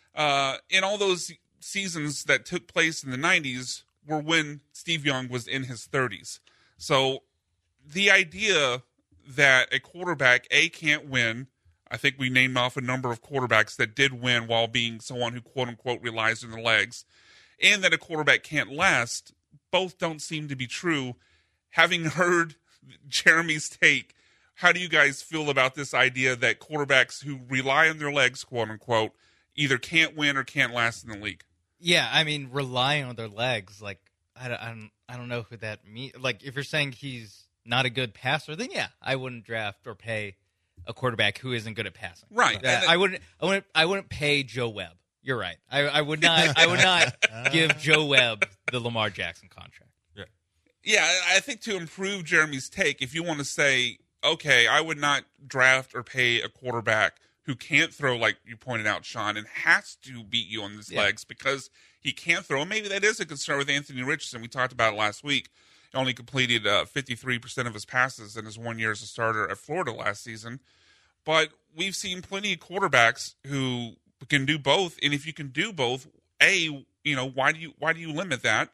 E: In all those seasons that took place in the 90s were when Steve Young was in his 30s. So the idea that a quarterback, A, can't win, I think we named off a number of quarterbacks that did win while being someone who, quote-unquote, relies on the legs, and that a quarterback can't last, both don't seem to be true. Having heard Jeremy's take, how do you guys feel about this idea that quarterbacks who rely on their legs, quote-unquote, either can't win or can't last in the league?
F: Yeah, I mean, relying on their legs, like, I don't know who that means. Like, if you're saying he's not a good passer, then yeah, I wouldn't draft or pay a quarterback who isn't good at passing.
E: Right.
F: I wouldn't pay Joe Webb. You're right. I would not give Joe Webb the Lamar Jackson contract.
E: Yeah, I think to improve Jeremy's take, if you want to say, okay, I would not draft or pay a quarterback who can't throw, like you pointed out, Sean, and has to beat you on his legs because he can't throw. Maybe that is a concern with Anthony Richardson. We talked about it last week. He only completed 53% of his passes in his 1 year as a starter at Florida last season. But we've seen plenty of quarterbacks who can do both. And if you can do both, A, why do you limit that?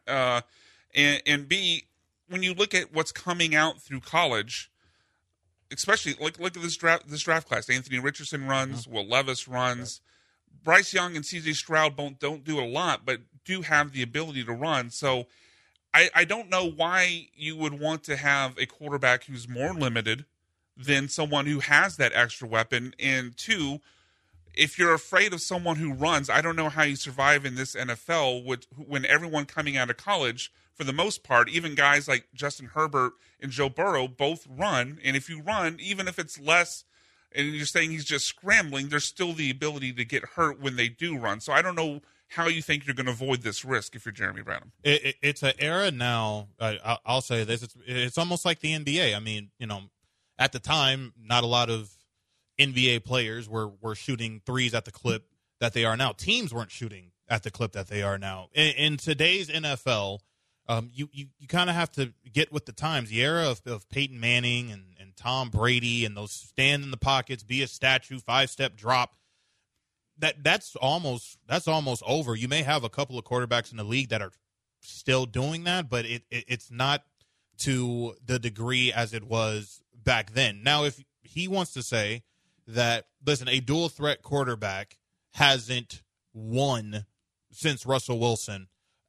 E: And B, when you look at what's coming out through college, especially look at this draft class. Anthony Richardson runs, Will Levis runs. Right. Bryce Young and C.J. Stroud don't do a lot, but do have the ability to run. So I don't know why you would want to have a quarterback who's more limited than someone who has that extra weapon. And two, if you're afraid of someone who runs, I don't know how you survive in this NFL when everyone coming out of college, for the most part, even guys like Justin Herbert and Joe Burrow both run. And if you run, even if it's less, and you're saying he's just scrambling, there's still the ability to get hurt when they do run. So I don't know how you think you're going to avoid this risk if you're Jeremy Branham.
G: It's an era now. I'll say this: it's almost like the NBA. I mean, at the time, not a lot of NBA players were shooting threes at the clip that they are now. Teams weren't shooting at the clip that they are now. In today's NFL, you kind of have to get with the times. The era of Peyton Manning and Tom Brady and those stand in the pockets, be a statue, 5-step drop. That's almost over. You may have a couple of quarterbacks in the league that are still doing that, but it's not to the degree as it was back then. Now, if he wants to say that, listen, a dual threat quarterback hasn't won since Russell Wilson,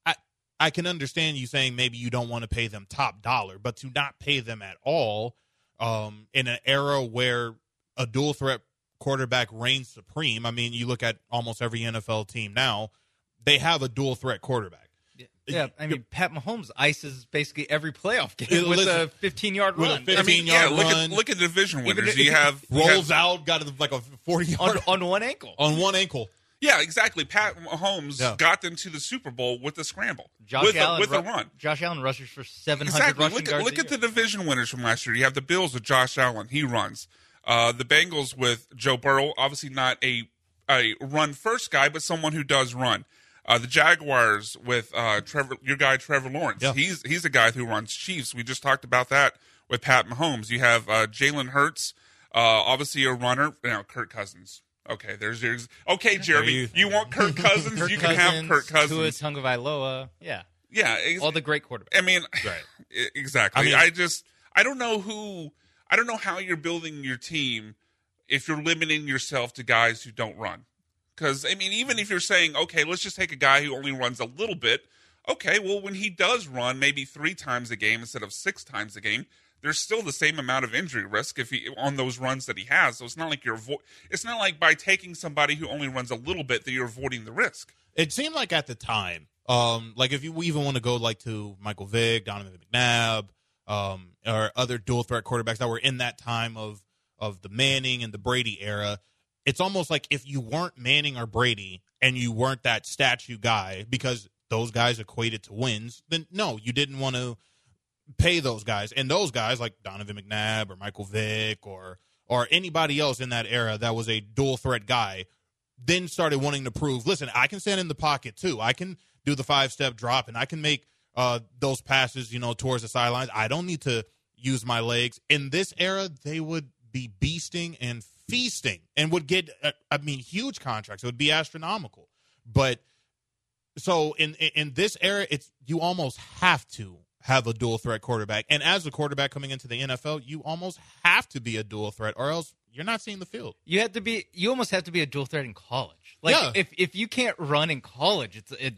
G: I can understand you saying maybe you don't want to pay them top dollar, but to not pay them at all in an era where a dual threat quarterback reigns supreme. I mean, you look at almost every NFL team now, they have a dual threat quarterback.
F: Yeah, I mean, Pat Mahomes ices basically every playoff game with a 15-yard run.
G: With a 15-yard run.
E: Look at the division winners.
G: Rolls out, got like a 40-yard
F: on one ankle.
G: On one ankle.
E: Yeah, exactly. Pat Mahomes got them to the Super Bowl with a scramble, with a run.
F: Josh Allen rushes for 700 rushing yards.
E: Look at the division winners from last year. You have the Bills with Josh Allen. He runs. The Bengals with Joe Burrow, obviously not a run-first guy, but someone who does run. The Jaguars with your guy Trevor Lawrence. Yeah. He's a guy who runs. Chiefs, we just talked about that with Pat Mahomes. You have Jalen Hurts, obviously a runner. Kirk Cousins. Okay, there's yours. Okay, Jeremy, you want Kirk Cousins? You can have Kirk Cousins.
F: Tua Tagovailoa. Yeah. All the great quarterbacks.
E: I mean, exactly. I don't know how you're building your team if you're limiting yourself to guys who don't run. Because, I mean, even if you're saying, okay, let's just take a guy who only runs a little bit. Okay, well, when he does run maybe 3 times a game instead of 6 times a game, there's still the same amount of injury risk on those runs that he has. So it's not like it's not like by taking somebody who only runs a little bit that you're avoiding the risk.
G: It seemed like at the time, like if you even want to go like to Michael Vick, Donovan McNabb, or other dual threat quarterbacks that were in that time of the Manning and the Brady era, it's almost like if you weren't Manning or Brady and you weren't that statue guy because those guys equated to wins, then no, you didn't want to pay those guys. And those guys like Donovan McNabb or Michael Vick or anybody else in that era that was a dual threat guy then started wanting to prove, listen, I can stand in the pocket too. I can do the 5-step drop and I can make those passes, towards the sidelines. I don't need to use my legs. In this era, they would be beasting and feasting and would get, huge contracts. It would be astronomical. But so in this era, you almost have to have a dual threat quarterback. And as a quarterback coming into the NFL, you almost have to be a dual threat or else you're not seeing the field. You
F: almost have to be a dual threat in college. Like if you can't run in college, it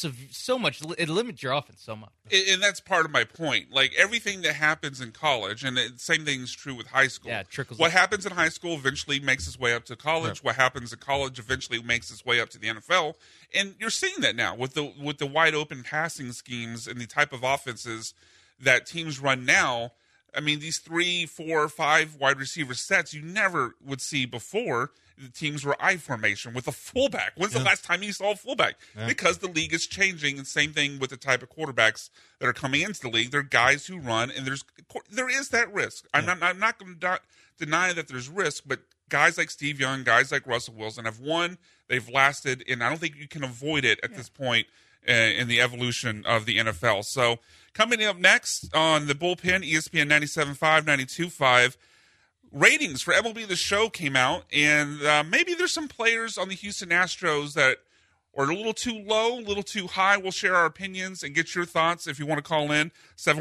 F: limits your offense so much.
E: And that's part of my point. Like everything that happens in college, and the same thing is true with high school.
F: Yeah, it trickles.
E: What happens in high school eventually makes its way up to college. Right. What happens in college eventually makes its way up to the NFL. And you're seeing that now with the wide open passing schemes and the type of offenses that teams run now. I mean, these 3, 4, 5 wide receiver sets you never would see before. The teams were I formation with a fullback. When's the last time you saw a fullback? Yeah. Because the league is changing. And same thing with the type of quarterbacks that are coming into the league. They're guys who run, and there is that risk. Yeah. I'm not going to deny that there's risk, but guys like Steve Young, guys like Russell Wilson have won. They've lasted, and I don't think you can avoid it at this point in the evolution of the NFL. So coming up next on the Bullpen, ESPN 97.5, 92.5, ratings for MLB The Show came out, and maybe there's some players on the Houston Astros that are a little too low, a little too high. We'll share our opinions and get your thoughts if you want to call in,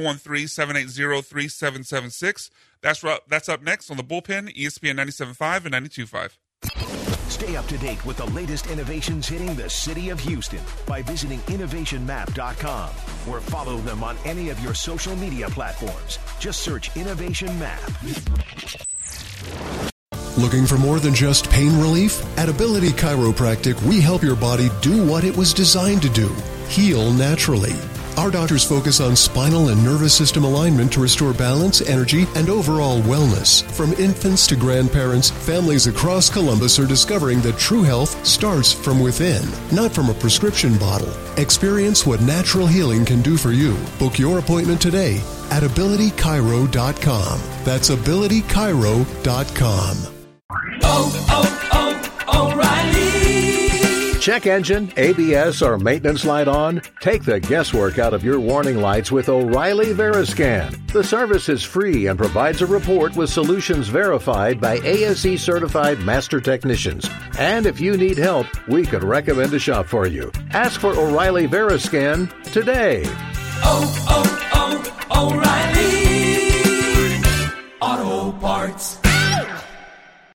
E: 713-780-3776. That's up next on the Bullpen, ESPN 97.5 and 92.5.
C: Stay up to date with the latest innovations hitting the city of Houston by visiting innovationmap.com or follow them on any of your social media platforms. Just search Innovation Map.
J: Looking for more than just pain relief? At Ability Chiropractic, we help your body do what it was designed to do, heal naturally. Our doctors focus on spinal and nervous system alignment to restore balance, energy, and overall wellness. From infants to grandparents, families across Columbus are discovering that true health starts from within, not from a prescription bottle. Experience what natural healing can do for you. Book your appointment today at AbilityChiro.com. That's AbilityChiro.com.
K: O'Reilly. Check engine, ABS, or maintenance light on? Take the guesswork out of your warning lights with O'Reilly Veriscan. The service is free and provides a report with solutions verified by ASE certified master technicians. And if you need help, we could recommend a shop for you. Ask for O'Reilly Veriscan today.
L: O'Reilly.